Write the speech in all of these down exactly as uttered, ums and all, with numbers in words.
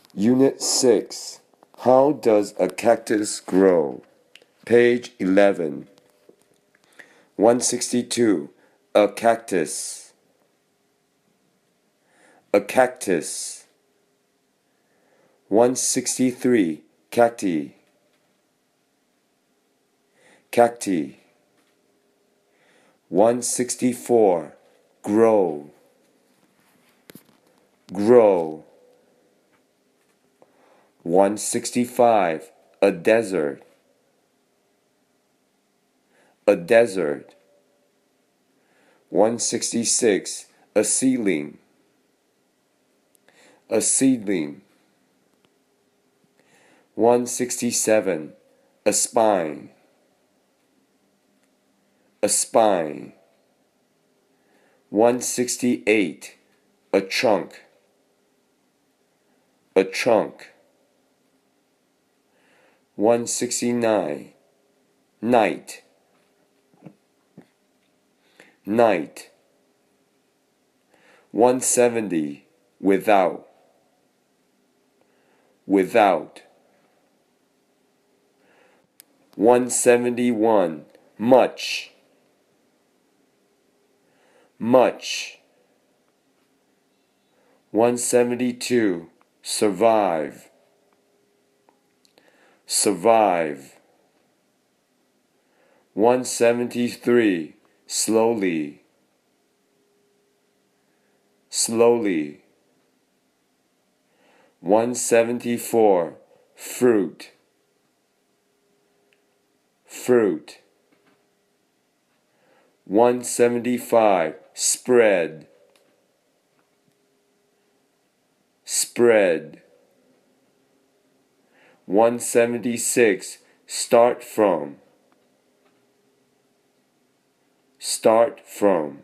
Unit six. How does a cactus grow? Page eleven. one sixty-two. A cactus. A cactus. one sixty-three. Cacti. Cacti. one sixty-four. Grow. Grow. one sixty-five. A desert. A desert. one sixty-six. A seedling. A seedling. one sixty-seven. A spine. A spine. one sixty-eight. A trunk. A trunk. one sixty-nine. Night. Night. one seventy. Without. Without. one seventy-one. Much. Much. one seventy-two. Survive. Survive. one seventy-three. Slowly. Slowly. one seventy-four. Fruit. Fruit. one seventy-five. Spread. Spread. one seventy-six. Start from. Start from.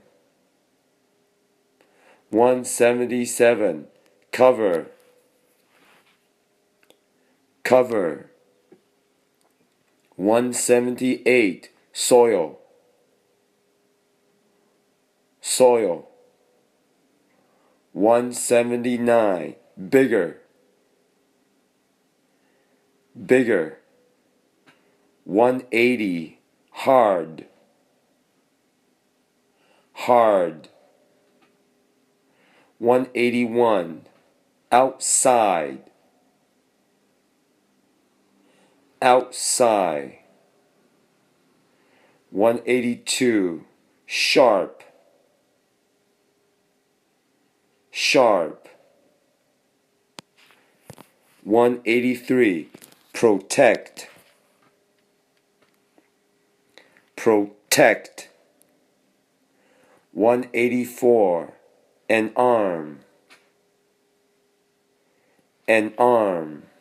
one seventy-seven. Cover. Cover. one seventy-eight. Soil. Soil. one seventy-nine. Bigger. Bigger. one eighty. Hard. Hard. one eighty-one. Outside. Outside. one eighty-two. Sharp. Sharp. one eighty-three. Protect. Protect. one eighty-four. An arm. An arm.